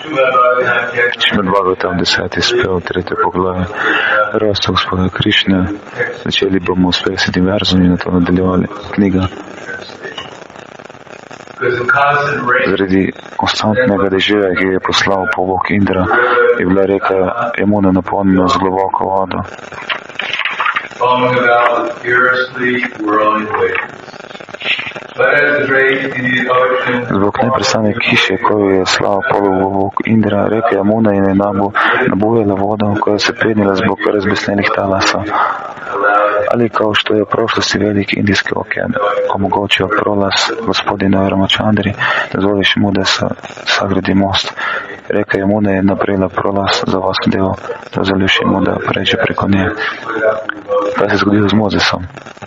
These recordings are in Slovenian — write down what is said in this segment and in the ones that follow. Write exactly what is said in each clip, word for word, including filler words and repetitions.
Šrimad Bhagavatam, deseti spev, tretje poglavje. Rasta Gospoda Krišne. Začeli bomo s petdesetim verzom in na to nadaljevali knjiga. Zaradi konstantnega deževja, ki je poslal povok Indra, je bila reka Jamuna napolnjena z globoko vodo. Zbog neprestane kiše, koju je slao povok Indra, reka Jamuna je nabujala vodu, koja se penila zbog razbesnenih talasa. Ali kao što je u prošlosti veliki indijski okean omogućio prolaz gospodina Ramachandri, dozvoliš mu da se sagradi most. Reka Jamuna je napravila prolaz za Vasudevu, dozvoliš mu da pređe preko nje. Kaj se zgodilo s Mozesom?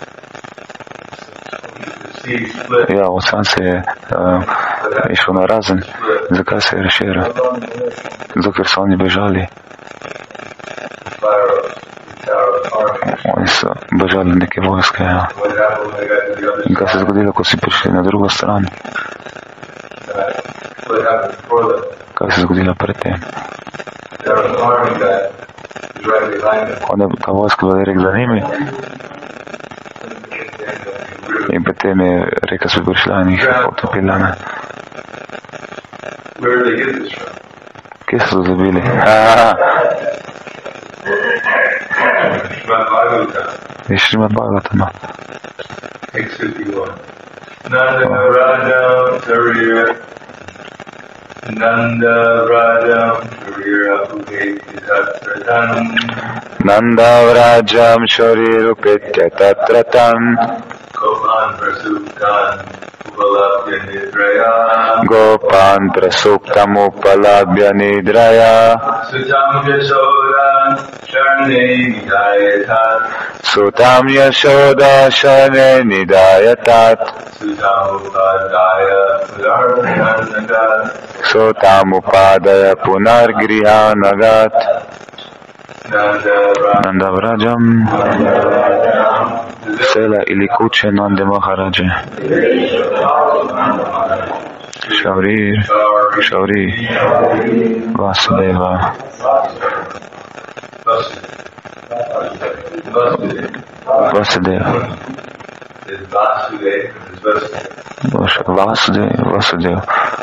Ja, ocean se je uh, išao na razen. Zakaj se je raširio? Zato ker so oni bežali. Oni so bežali neke vojske. Ja. In kaj se je zgodilo, ko si prišli na drugo stran? Kaj se je zgodilo pred tem? Ta vojska bila direkt za njimi. In potem je reka se prišla in jih potopila. Ne? Kje so to zabili? Je Šrimad Bhagavatama. Nanda Vrajam Sarira Nanda Vrajam Sarira Upetyatratan Nanda Vrajam Sarira Upetyatratan Gopan Prasuktan Upalabhya Nidraya Gopan Prasuktam Upalabhya Nidraya Sutam Yashoda Sharne Nidayatat Sutam Yashoda Sharne Nidayatat Sutam Upadaya Punargrihanagat Sutam Upadaya Punargrihanagat Nanda Vrajam Sela ili kuće Nande Maharađe. Šaurir, Šauri, Vasudeva. Vasudeva. Vasudev, Vasudev.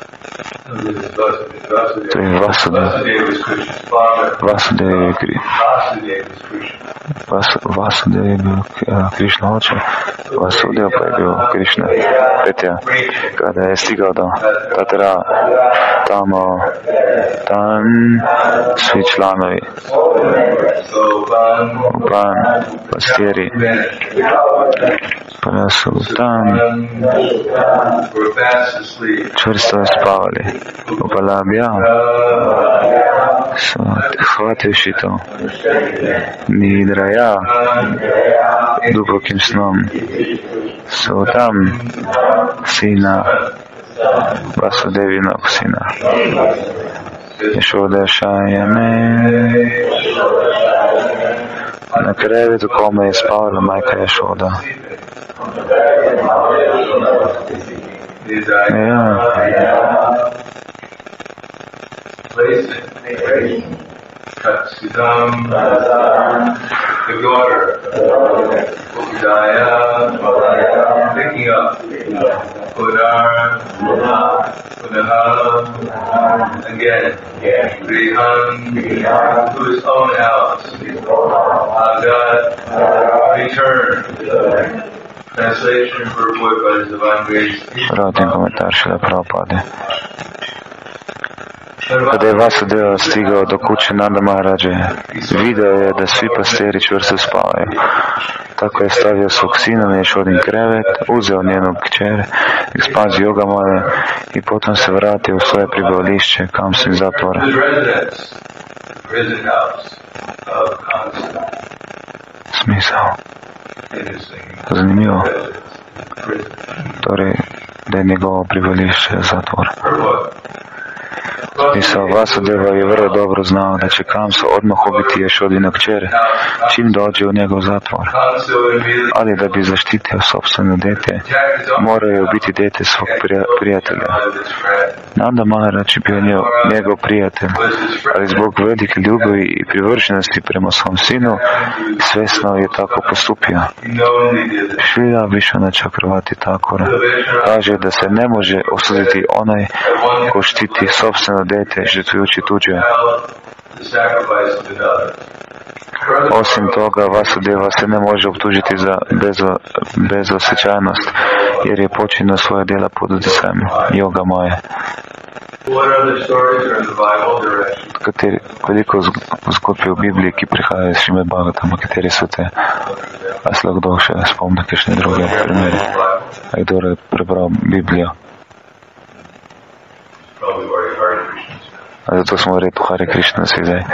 To je Vasudev. Vasudev je Vasudev je bil Krišna oče, Vasudev pa je bil Krišna petja. Kada je stigao do Tatara, tamo, tam svi članovi, upan, pastiri, pa su tam čvrsto spavali. Upalabhya su hvativši to Nidraja dubokim snom su tam sina Vasudevinog sina Yashoda Shayane na krevetu kome je spavala majka Yashoda. Ja. Katsitam, the daughter, Ukidaya, picking up, Udar, Udaha, again, Grihan, to his own house, Agat, return. Translation purport by His Divine Grace. Pratim komentar Šrila Prabhupada. Kada je Vasudeva stigao do kuće Nanda Maharađe, video je da svi pasteri čvrsto spavaju. Tako je stavio svog sina na Yashodin krevet, uzeo njenog kćer, Ekspanzi Yogamaya i potom se vratio u svoje pribavlišće, Kamsin zatvora. Smisao. Zanimljivo. Torej, da je njegovo pribavlišče zatvor. Misao Vasudeva je vrlo dobro znao da će Kamsa odmah ubiti Jašodinu kćer čim dođe u njegov zatvor. Ali da bi zaštitio sopstveno dete, morao je ubiti dete svog prijatelja. Nanda Maharaj je bio njegov prijatelj, ali zbog velike ljubavi i privrženosti prema svom sinu, svesno je tako postupio. Šrila Vishwanath Chakravarti Thakur kaže da se ne može osuditi onaj ko štiti sopstveno dete žrtvujući tuđe. Osim toga, Vasudeva se ne može optužiti za bezo, bezosjećajnost, jer je počinio svoje djela pod utjecajem Yoga Maje. Kateri, koliko zgodbe v Bibliji, ki prihajajo iz Šrimad Bhagavatama, kateri so te? A se lahko kdo še spomni kakšne druge primere? A kdo je prebral Biblijo? A zato smo redu Hare Krishna si zdaj.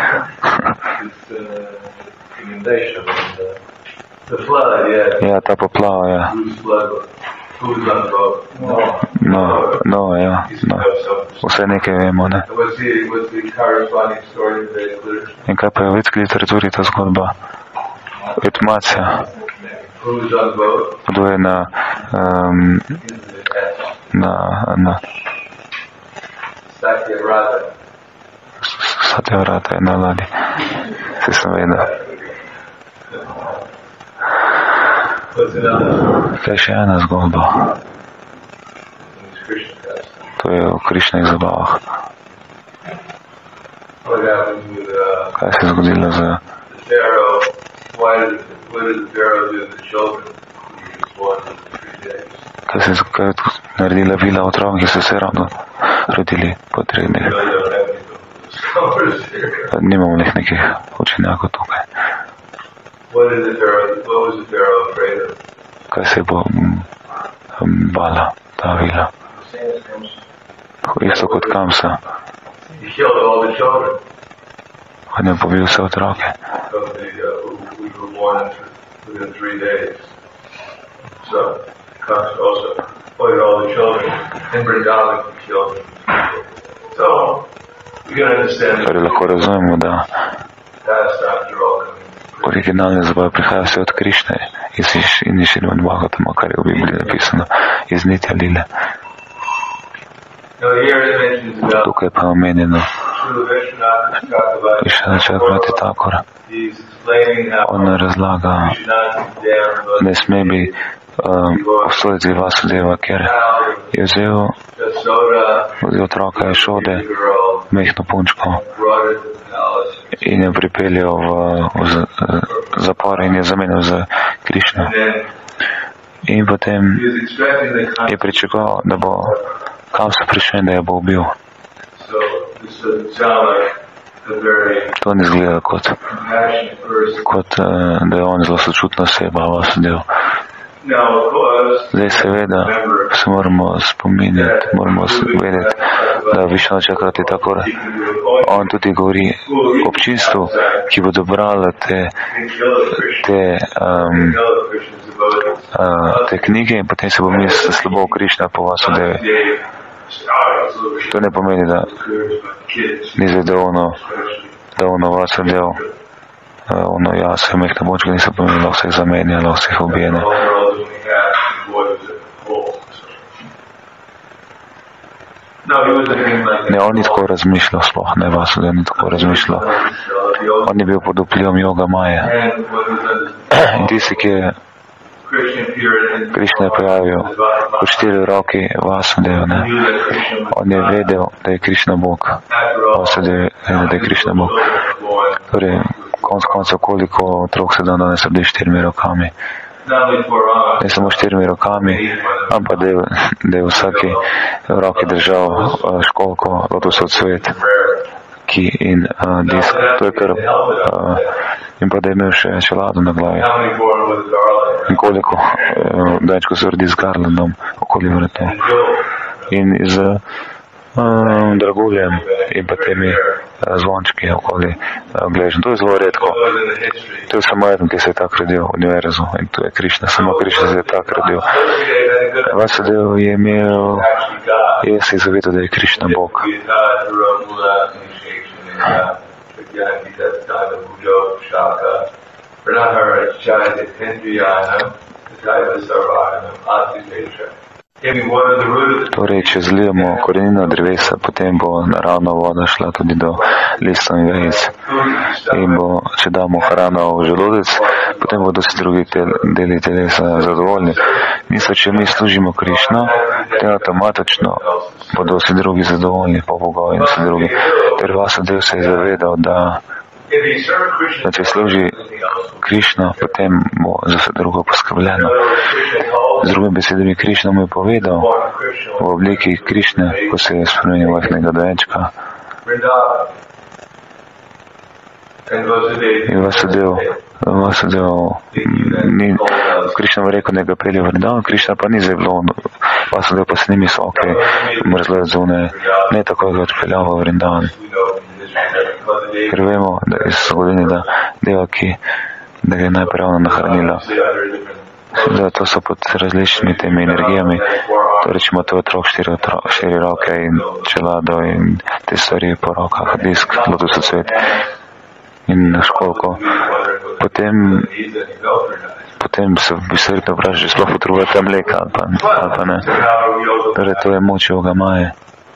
Ja, ta poplava, ja. No, no, ja, no. Vse nekaj vemo, ne. In kaj pa je v vedski literaturi ta zgodba? Etmacija. Kdo je na, um, na, na Satyavrata je na ladji. Se sem vedel. Kaj še ena zgodba? To je o Krišnih zabavah. Kaj se je zgodilo z Kaj se je naredila vila otrok, ki so se ravno rodili po treh dneh? Nimamo nek nekih učenjakov tukaj. Kaj se bo bala ta vila? Isto kot Kamsa. On je pobil vse otroke. Torej lahko razumemo, da originalne zabave prihajajo vse od Krišne in iz Šrimad Bhagavatama, kar je v Bibliji napisano, iz nitja lile. Tukaj pa je omenjeno Vishwanath Chakravarti Thakur. On razlaga, ne sme bi obsoditi Vasudeva, ker je vzel od otroka Jašode mehno punčko in je pripeljal v, v zapor in je zamenil za Krišno. In potem je pričakoval, da bo Kamsa prišel in da je bo ubil. To ne izgleda kot, kot da je on zelo sočutna oseba, Vasudev. Zdaj seveda se moramo spominjati, moramo vedeti, da Vishwanath Chakravarti Thakur, on tudi govori občinstvu, ki bodo brali te, te, um, uh, te knjige in potem se bo mislil slabo Krišna po Vasudevi. To ne pomeni, da ni zdaj, da ono, da ono Vasudev, ono jaz, mehna bočka, niso pomenili, da vseh zamenja, da vseh ubijene. Ne, on ni tako razmišljal, sploh ne Vasudev ni tako razmišljal. On je bil pod vplivom Yoga Maje. In tisti, ki je Krišna je pojavil kot štiri roki Vasudev, ne. On je vedel, da je Krišna Bog. Vasudev je vedel, da je Krišna Bog. Torej, konc koncev, koliko otrok se dan danes rodi štirimi rokami. Ne samo štirimi rokami, ampak da je, da je vsaki roki držal školko, lotusov cvet, ki in uh, disk. To je kar, uh, in pa da je imel še čelado na glavi. In koliko uh, dečko se rodi z garlandom okoli vratu. In z uh, draguljem in pa temi uh, zvončki okoli uh, gležen. To je zelo redko. To je samo eden, ki se je tak rodil v univerzu. In to je Krišna. Samo Krišna se je tak rodil. Vasudev je imel je se zavedal, da je Krišna Bog. Torej, če zlijemo korenino drevesa, potem bo naravna voda šla tudi do listov in vejic. In bo, če damo hrano v želodec, potem bodo vsi drugi tel, deli telesa zadovoljni. Niso, če mi služimo Krišno, potem avtomatično bodo vsi drugi zadovoljni, pa bogovi in vsi drugi. Ter Vasudev se je zavedal, da, da če služi Krišno, potem bo za vse drugo poskrbljeno. Z drugim besedami, Krišna mu je povedal v obliki Krišne, ko se je spremenil majhnega dojenčka. In Vasudev, Vasudev, ni, Krišna mu rekel, da ga pelje v Vrindavan, Krišna pa ni zelo, Vasudev pa se ni mislil, ok, mrzlo zunaj, ne tako ga odpeljal v Vrindavan. Ker vemo, da je zgodini, da Devaki, da ga je najprej ravno nahranila. Da to so pod različnimi temi energijami, to rečemo, to je otrok štiri, štiri roke in čelado in te stvari po rokah, disk, lotusov cvet in školko. Potem, potem se v bistvu vpraša, že sploh potrebujete mleka ali pa, ali pa ne. Torej, to je moč Yoga Maje.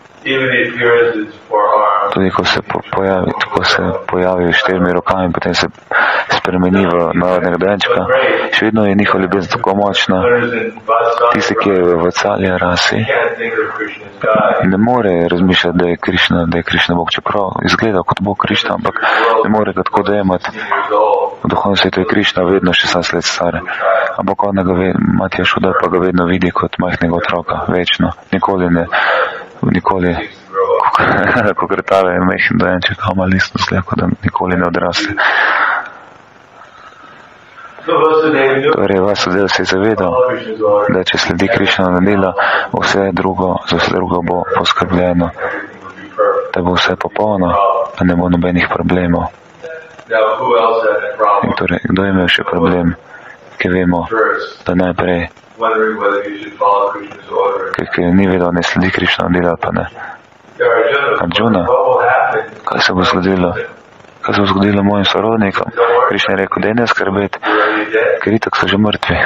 Tudi ko se pojavi, ko se pojavi štirimi rokami, potem se spremeni v narodnega dojenčka, še vedno je njihova ljubezen tako močna. Tisti, ki je v Vatsalya rasi, ne more razmišljati, da je Krišna, da je Krišna Bog, čeprav izgleda kot Bog Krišna, ampak ne more ga tako dojemati. V duhovnem svetu je Krišna vedno šestnajst let stare, ampak ona ga ve, Matija Šuda pa ga vedno vidi kot majhnega otroka, večno, nikoli ne, nikoli, ko gretave je majhen dojenček, a ima listno sleko, da nikoli ne odraste. Torej, Vasudev se je zavedal, da če sledi Krišna nadela, vse drugo, za vse drugo bo poskrbljeno, da bo vse popolno, da ne bo nobenih problemov. In torej, kdo je imel še problem, ki vemo, da najprej, ki ni vedel, ne sledi Krišna nadela, pa ne. Arjuna, kaj se bo zgodilo? Kaj se bo zgodilo mojim sorodnikom? Krišna je rekel, da je ne skrbeti, ker itak so že mrtvi.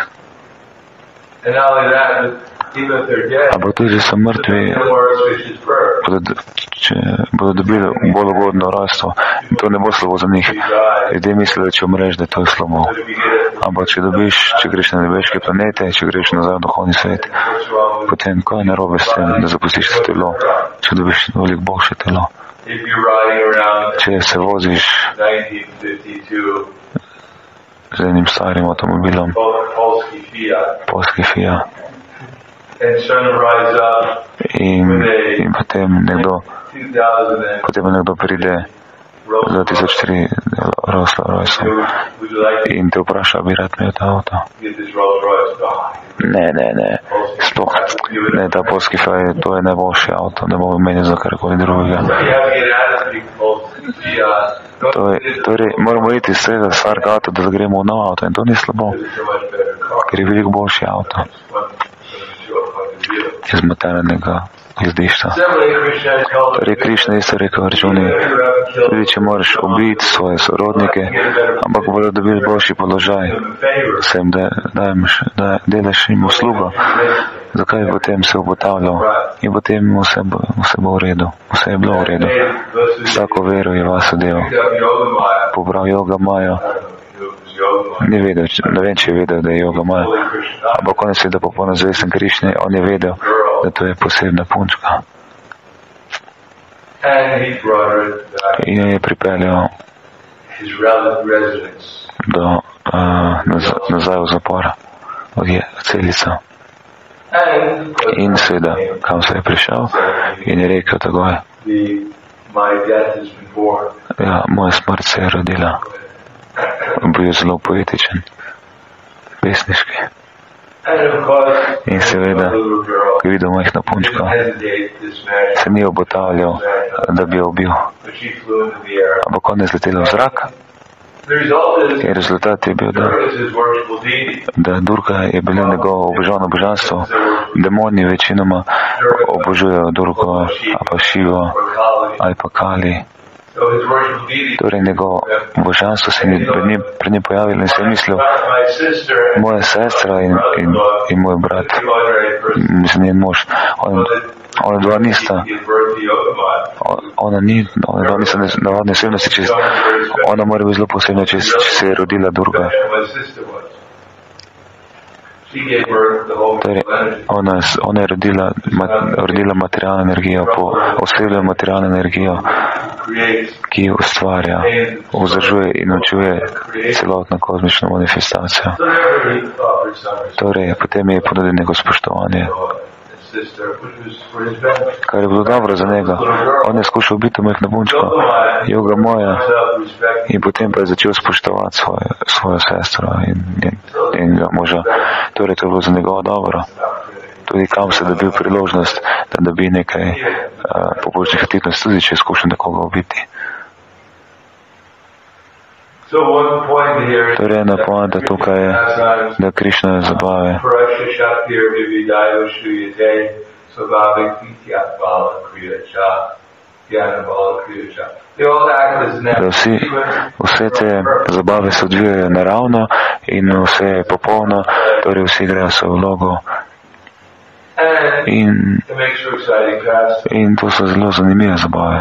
Ampak tudi, če so mrtvi, bodo, če bodo dobili bolj ugodno rojstvo, in to ne bo slabo za njih. Ljudje mislijo, da če umreš, da to je slabo. Ampak če dobiš, če greš na nebeške planete, če greš nazaj v duhovni svet, potem kaj je narobe s tem, da zapustiš to telo, če dobiš veliko boljše telo. Če se voziš z enim starim avtomobilom, polski Fiat, in, in potem nekdo, potem nekdo pride za tisoč tri roslo rojstvo in te vpraša, bi rad imel ta avto. Ne, ne, ne, sploh ne, ta polski Fiat, to je najboljši avto, ne bo menil za karkoli drugega. To je, torej, moramo iti iz tega starega avto, da gremo v nov avto, in to ni slabo, ker je veliko boljši avto iz materialnega izdišča. Torej, Krišna isto rekel Arjuni, tudi če moraš ubiti svoje sorodnike, ampak bodo dobili boljši položaj, se jim daješ, da delaš jim uslugo, zakaj potem se obotavljal in potem vse bo, vse bo v redu, vse je bilo v redu. Vsako vero je Vasudev pobral Yoga Majo. Ni vedel, ne vem, če je vedel, da je Yoga Maja, ampak on je seveda popolno zvesten Krišni, on je vedel, da to je posebna punčka. In jo je pripeljal do, uh, nazaj v zapor, v celico. In seveda, kam se je prišel, in je rekel takoj, ja, moja smrt se je rodila. Bil je zelo poetičen, pesniški. In seveda, ko je videl majhno punčko, se ni obotavljal, da bi jo ubil. Ampak on je zletela v zrak In rezultat je bil, da, da Durga je bilo njegovo obožavano božanstvo. Demoni večinoma obožujejo Durgo ali pa Šivo ali pa Kali. Torej njegovo božanstvo se je pred njim, pred njim pojavilo in se je mislil, moja sestra in, in, in moj brat, mislim, njen mož, on, ona dva nista, ona ni, ona dva nista navadne osebnosti, če, ona mora biti zelo posebna, če, če se je rodila Durga. Torej, ona, ona je rodila, mat, rodila materialno energijo, po osebno materialno energijo, ki ustvarja, vzdržuje in učuje celotno kozmično manifestacijo. Torej, potem je ponudil neko spoštovanje, kar je bilo dobro za njega. On je skušal biti majhno punčko, Yoga moja, in potem pa je začel spoštovati svojo, svojo sestro in, in, in ga moža. Torej, to je bilo za njega dobro. Tudi kam se dobil priložnost, da dobi nekaj uh, pobožnih aktivnosti, tudi če je skušal nekoga ubiti. Torej, ena poanta tukaj je, da Krišna zabave. Da vsi, vse te zabave se odvijajo naravno in vse je popolno, torej vsi igrajo svojo vlogo. In, in to so zelo zanimive zabave.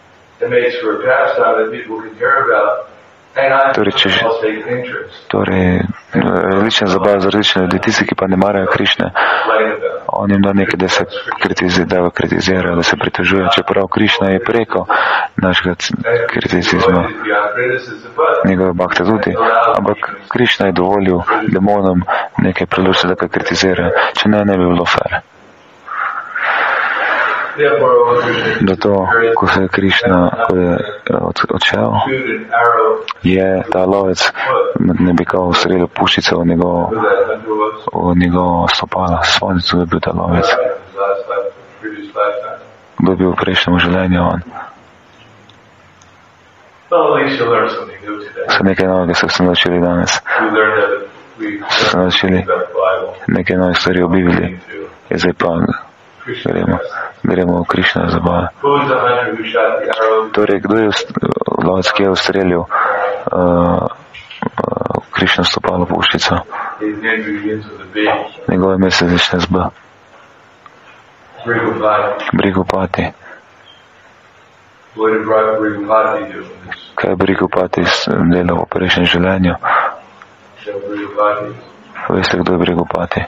Torej, če, torej, različne zabave za različne ljudi, tisti, ki pa ne marajo Krišne, on jim da nekaj, da se kritizirajo, kritizirajo, da se pritožujejo, čeprav Krišna je preko našega kriticizma, njegove bakte tudi, ampak Krišna je dovolil demonom nekaj priložnosti, da ga kritizirajo, če ne, ne bi bilo fair. Zato, ko se je Krišna, ko je odšel, je ta lovec ne bi kao ustrelil puščico v njegovo, v njegovo stopalo. Svojnicu je bil ta lovec. Kdo je bil v prejšnjem življenju on? Se nekaj novega so se naučili danes. So se naučili nekaj novih stvari o Bibliji. Je zdaj pa gremo, gremo v Krišna zabave. Torej, kdo je lovec, ki je ustrelil uh, uh, Krišno stopalo puščico? Njegove ime se začne z B. Brigupati. Kaj je Brigupati delal v prejšnjem življenju? Veste, kdo je Brigupati?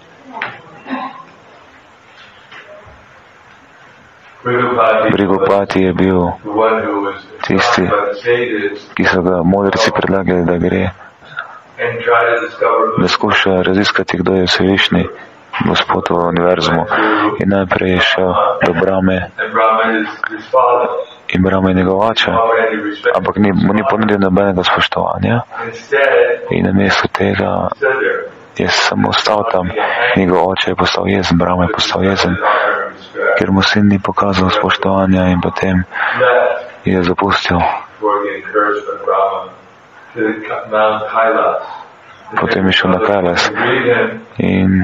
Brigupati je bil tisti, ki so ga modrci predlagali, da gre, da skuša raziskati, kdo je vsevišnji Gospod v univerzumu. In najprej je šel do Brahme in Brahma je njegov oče, ampak ni, mu ni ponudil nobenega spoštovanja in na mestu tega je samo ostal tam. Njegov oče je postal jezen, Brahma je postal jezen, ker mu sin ni pokazal spoštovanja in potem je zapustil. Potem je šel na Kailas in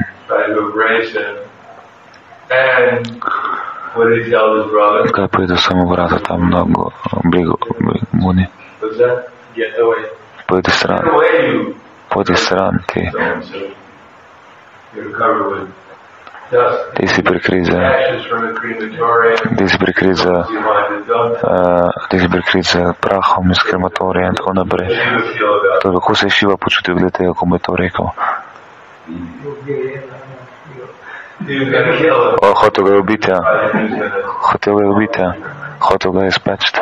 kaj povedal samo vrata tam na brigu Muni? Pojdi stran. Pojdi stran ti. Ti si prikrit za ti si prikrit za uh, ti si prikrit za prahom iz krematorija in tako naprej. To je, kako se je Šiva počutil glede tega, ko mu je to rekel. O, hotel ga je ubiti, ja. Hotel ga je ubiti, ja. Hotel ga je speč.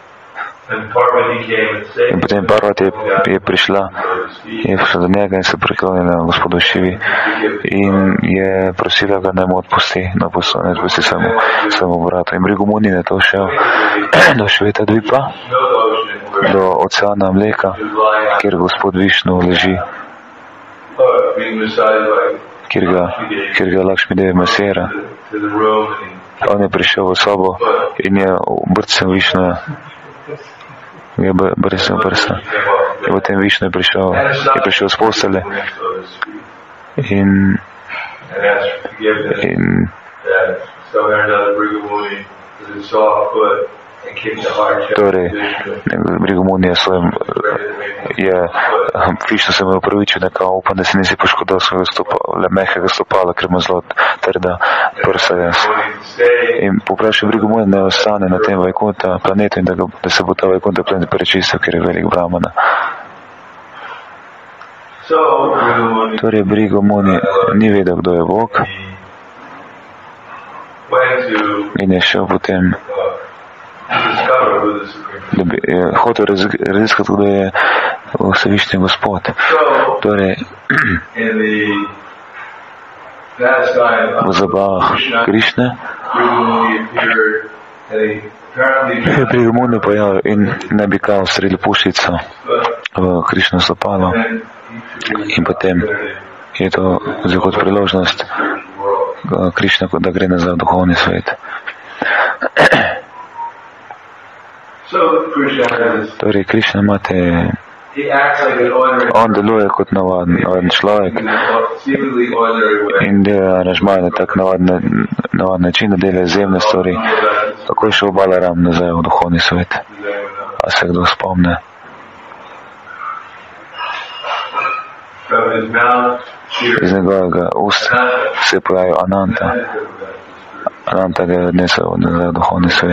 In potem Parvati je, je prišla, je prišla do njega in se priklonila gospodu Šivi in je prosila ga, da mu odpusti, da ne odpusti svojemu, svojemu bratu. In Brigu Muni je to šel do Šveta Dvipa, do oceana mleka, kjer gospod Višnu leži, kjer ga, kjer ga Lakšmi Devi masira. On je prišel v sobo in je brcem Višnu, je brcem prsa In potem Višnu je prišel, je prišel z postelje in, in torej, Brigamuni je svojim, je, Višnu se mu je upravičil, nekaj upam, da se nisi poškodoval svojega stopala, le mehkega stopala, ker mu zelo trda prsa je. In poprašal Brigamuni, da ne ostane na tem Vajkunta planetu in da, ga, da se bo ta Vajkunta planet prečistil, ker je velik Brahmana. Torej, Brigamuni ni vedel, kdo je Bog in je šel potem, da bi je hotel raziskati, kdo je Vsevišnji Gospod. Torej, v zabavah Krišne je Brigamuni pojavil in ne bi kao strelil puščico v Krišno stopalo in potem je to vzel kot priložnost Krišna, da gre nazaj v duhovni svet. Torej, Krišna imate, on deluje kot navaden, navaden človek in dela aranžmaje na tak navaden, navaden način, da dela izjemne stvari. Tako je šel Balaram nazaj v duhovni svet. A se kdo spomne? Iz njegovega usta se je pojavil Ananta. Ananta ga je odnesel nazaj v duhovni svet.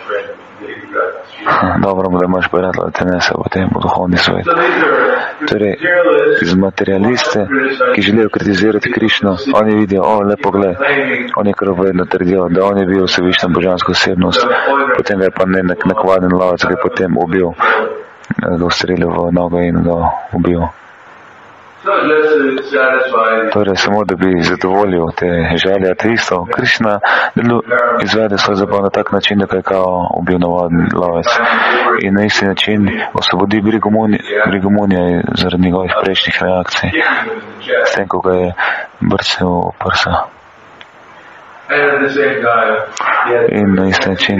Dobro, da imaš prijatelj, da te nese v tem duhovni svet. Torej, iz materialiste, ki želijo kritizirati Krišno, oni vidijo, o, lepo gled, oni kar vedno trdijo, da on je bil Vsevišnja božanska osebnost, potem ga je pa ne nek nakvaden lovec, ki je potem ubil, ga ustrelil v nogo in ga ubil. Torej, samo da bi zadovoljil te želje ateistov, Krišna izvede svoj zabav na tak način, da je kao ubil navaden lovec. In na isti način osvobodi Brigamunija zaradi njegovih prejšnjih reakcij, s tem, ko ga je brcnil v prsa. In na isti način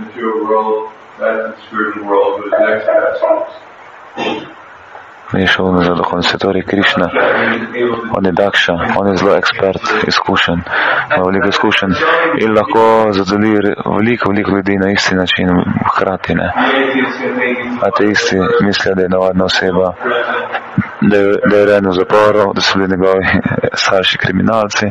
je šel nazaj duhovni svet. Torej, Krišna, on je Dakša, on je zelo ekspert, izkušen, ima veliko izkušen in lahko zadeli veliko, veliko ljudi na isti način, hkrati ne. Ateisti mislijo, da je navadna oseba, da je, da je redno v zaporu, da so bili njegovi starši kriminalci.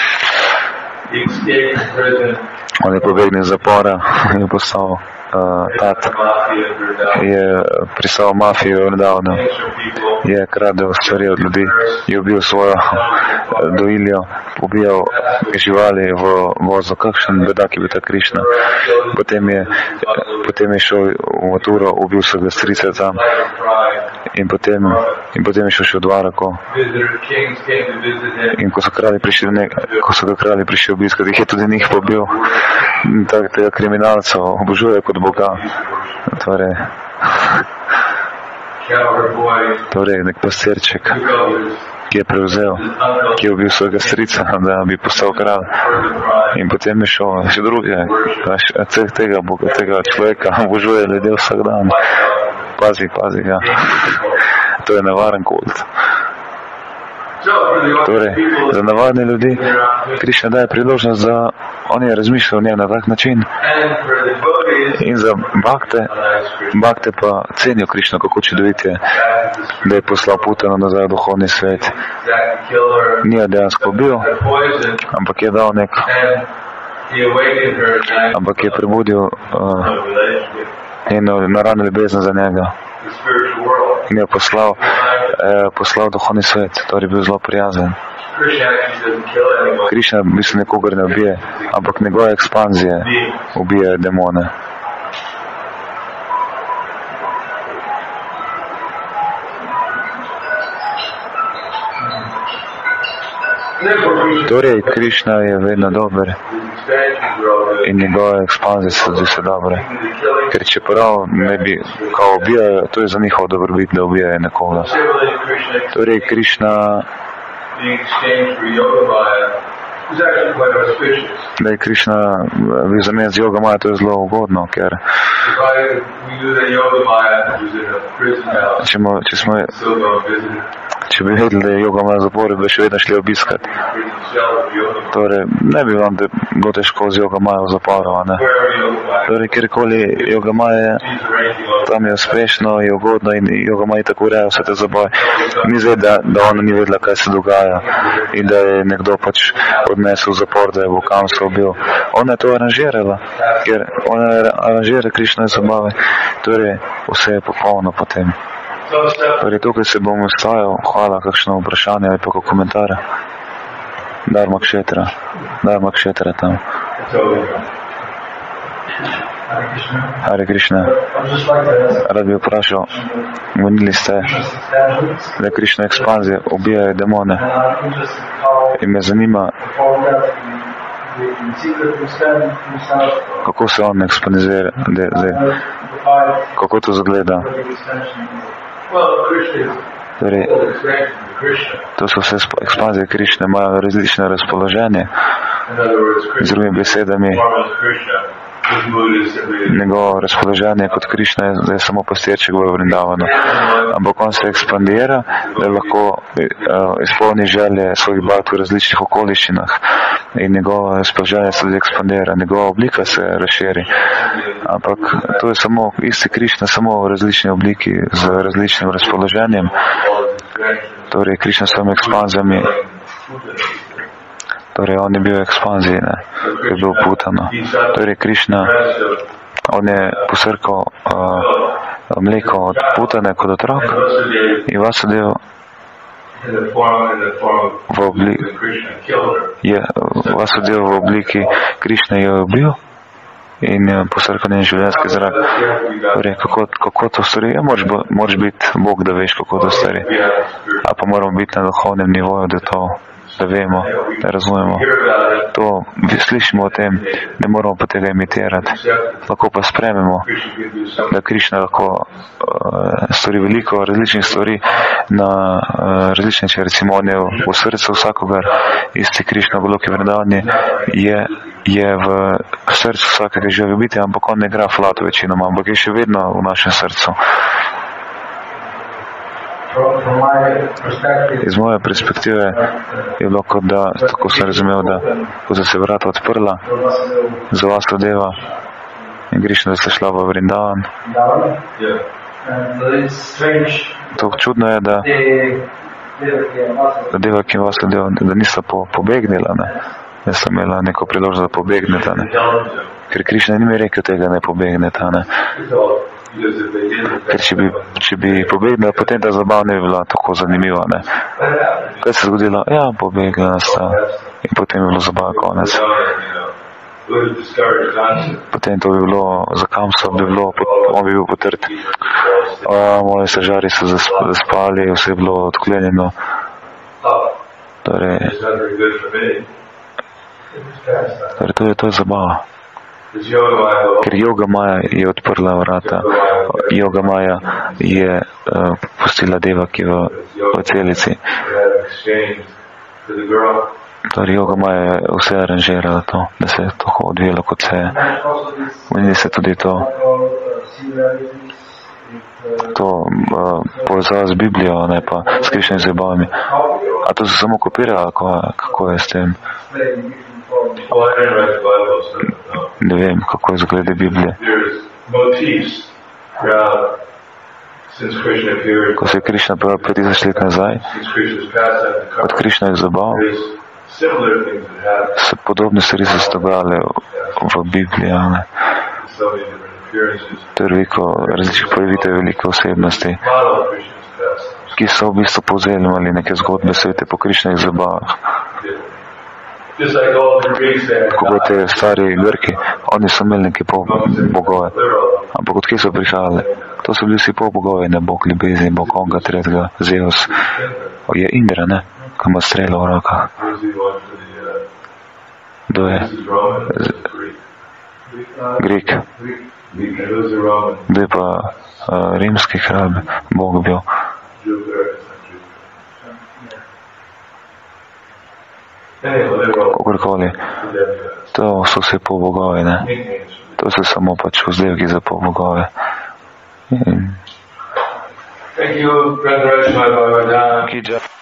On je pobegnil iz zapora in je postal uh, tat, je pristal mafijo nedavno, je kradel stvari od ljudi, je ubil svojo doiljo, ubijal živali v vozu, kakšen bedak je bil ta Krišna. Potem je, potem je šel v maturo, ubil svojega strica tam in potem, in potem je šel še v Dvarako. In ko so kralji prišli, ne, ko so ga kralji prišli obiskati, jih je tudi njih pobil, tak, tega kriminalca obožuje kot Boga. Torej, torej nek pastirček, ki je prevzel, ki je ubil svojega strica, da bi postal kralj. In potem je šel še druge, tega Boga, tega človeka obožuje ljudi vsak dan. Pazi, pazi ga. To je nevaren kult. Torej, za navadne ljudi Krišna daje priložnost, da oni razmišljajo o njem na tak način. In za bakte, bakte pa cenijo Krišno, kako čudovit je, da je poslal Putana nazaj v duhovni svet. Ni jo dejansko bil, ampak je dal nek, ampak je prebudil uh, eno naravno ljubezen za njega. In je poslal, eh, poslal duhovni svet, torej bil zelo prijazen. Krišna v bistvu nekogar ne ubije, ampak njegove ekspanzije ubije demone. Torej, Krišna je vedno dober in njegove ekspanzije so tudi se dobre. Ker čeprav ne bi kao ubijajo, to je za njihov dobrobit, da ubijajo nekoga. Torej, Krišna Da je Krišna bil za z Yoga Maya, to je zelo ugodno, ker če, mo, če, smo, če bi vedeli, da je Yoga Maya zapor, bi še vedno šli obiskat. Torej, ne bi vam bilo težko z Yoga Maya v zaporu. Torej, kjerkoli Yoga Maya je, tam je uspešno, je ugodno in Yoga Maya tako ureja vse te zaboje. Ni zdaj, da, da ona ni vedela, kaj se dogaja in da je nekdo pač odnesel v zapor, da je v kamsu bil. Ona je to aranžirala, ker ona aranžira Krišnove zabave, torej vse je popolno potem. Torej, tukaj se bom ustavil. Hvala, kakšno vprašanje ali pa kako komentar. Dharma Kshetra. Dharma Kshetra tam. Hare Krishna. Rad bi vprašal, govorili ste, da Krišna ekspanzije ubijajo demone. In me zanima, kako se on ekspandizira, kako to zgleda. Torej, to so vse ekspanzije Krišne, imajo različne razpoloženje. Z drugimi besedami, njegovo razpoloženje kot Krišna je, da je samo pastirček v Vrindavanu. Ampak on se ekspandira, da lahko uh, izpolni želje svojih bhakt v različnih okoliščinah. In njegovo razpoloženje se tudi ekspandira, njegova oblika se razširi. Ampak to je samo isti Krišna, samo v različni obliki, z različnim razpoloženjem. Torej, Krišna s svojimi ekspanzijami, torej on je bil v ekspanziji, ne, je bil Putana. Torej, Krišna, on je posrkal uh, mleko od Putane kot otrok in Vasudev v obliki, je, Vasudev v obliki Krišne je ubil in je posrkal njen življenjski zrak. Torej, kako, kako to stori? Ja, moraš, moraš biti Bog, da veš, kako to stori. A pa moramo biti na duhovnem nivoju, da to da vemo, da razumemo. To slišimo o tem, ne moramo pa tega imitirati. Lahko pa sprememo, da Krišna lahko uh, stori veliko različnih stvari na uh, različne načine. Recimo on je v, v srcu vsakogar, isti Krišna v Goloki Vrindavani je, je v srcu vsakega živega bitja, ampak on ne igra flato večinoma, ampak je še vedno v našem srcu. Iz moje perspektive je bilo kot da, tako sem razumel, da ko so se vrata odprla za Vasudeva in Krišna, da se šla v Vrindavan. To čudno je, da da Devaki in Vasudev, da nista po, pobegnila, ne. Da sta imela neko priložnost, da pobegneta, ne. Ker Krišna ni mi rekel tega, ne pobegneta, ne. Ker če bi, če bi pobegnila, potem ta zabava ne bi bila tako zanimiva, ne. Kaj se je zgodilo? Ja, pobegnila sta in potem je bilo zabava konec. Potem to bi bilo, za kamso bi bilo, on bi bil potrt. Moji stražarji so zaspali, vse je bilo odklenjeno. Torej, torej to je, to je zabava. Ker Yoga Maya je odprla vrata, Yoga Maya je uh, pustila Devaki v, v celici. Torej Yoga Maya je vse aranžirala to, da se je tako odvijalo kot se je. Meni se tudi to to uh, povezava z Biblijo, ne pa s Krišnimi zabavami. A to se samo kopira, kako, kako je s tem? Ne vem, kako je zglede Biblije. Ko se je Krišna pojavil pet tisoč let nazaj, od Krišnovih zabav, se podobne stvari so se dogajale v Bibliji. Ne? To je veliko različnih pojavitev, veliko osebnosti, ki so v bistvu povzeli neke zgodbe svete po Krišnovih zabavah. Kako te stari Grki, oni so imeli neke pol bogove. Ampak od kje so prihajali? To so bili vsi pol bogovi, ne Bog ljubezni, Bog onga, tretjega, Zeus. Je Indra, ne? Ko ima strelo v rokah. Kdo je? Grek. Kdo je pa uh, rimski kralj, Bog bil? kakorkoli. To so vse polbogovi, ne. To so samo pač vzdevki za polbogove. In... Thank you, Brother Ashma Bhagavatam.